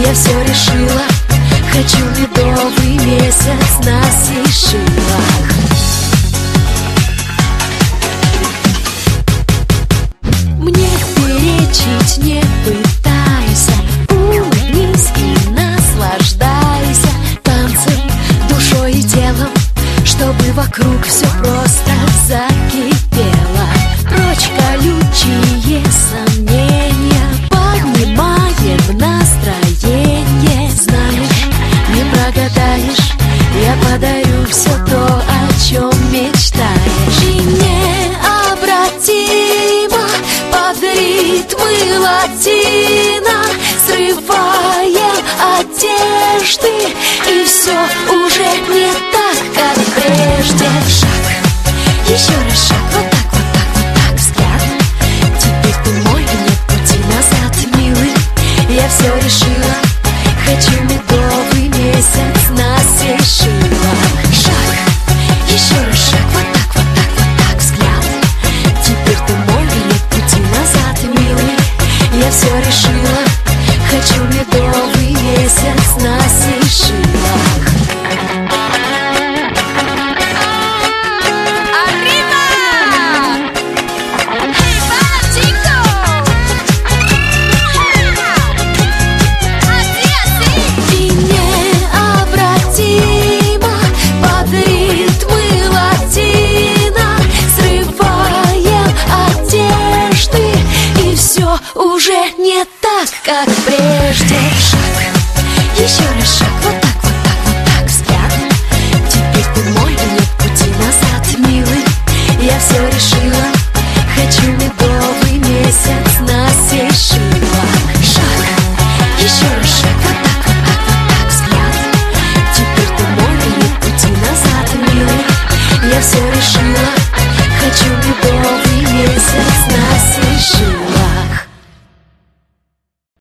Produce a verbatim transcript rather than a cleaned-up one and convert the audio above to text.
Я все решила, хочу медовый месяц на Сейшелах. Мне перечить не пытайся, улыбнись и наслаждайся танцем, душой и телом, чтобы вокруг все просто закипело. Прочь колючие сомнения, поднимаем настроение. Знаешь, не прогадаешь, я подарю все то, о чем мечтаешь. И необратимо под ритмы латино срываем одежды, и все уже не так, как прежде. Шаг, еще раз шаг, вот так, вот так, вот так взгляд. Теперь ты мой, и нет пути назад, милый. Я все решила, хочу медовый месяц на Сейшелах. Шаг, еще раз шаг, вот так, вот так, вот так взгляд. Теперь ты мой, и нет пути назад, милый. Я все решила, хочу медовый месяц на Сейшелах. Уже не так, как прежде. Шаг, еще раз шаг, вот так, вот так, вот так взгляд. Теперь ты мой, и нет пути назад, милый. Я все решила, хочу медовый месяц на Сейшелах. Шаг, еще раз шаг, вот так, вот так, вот так взгляд. Теперь ты мой, и нет пути назад, милый. Я все решила,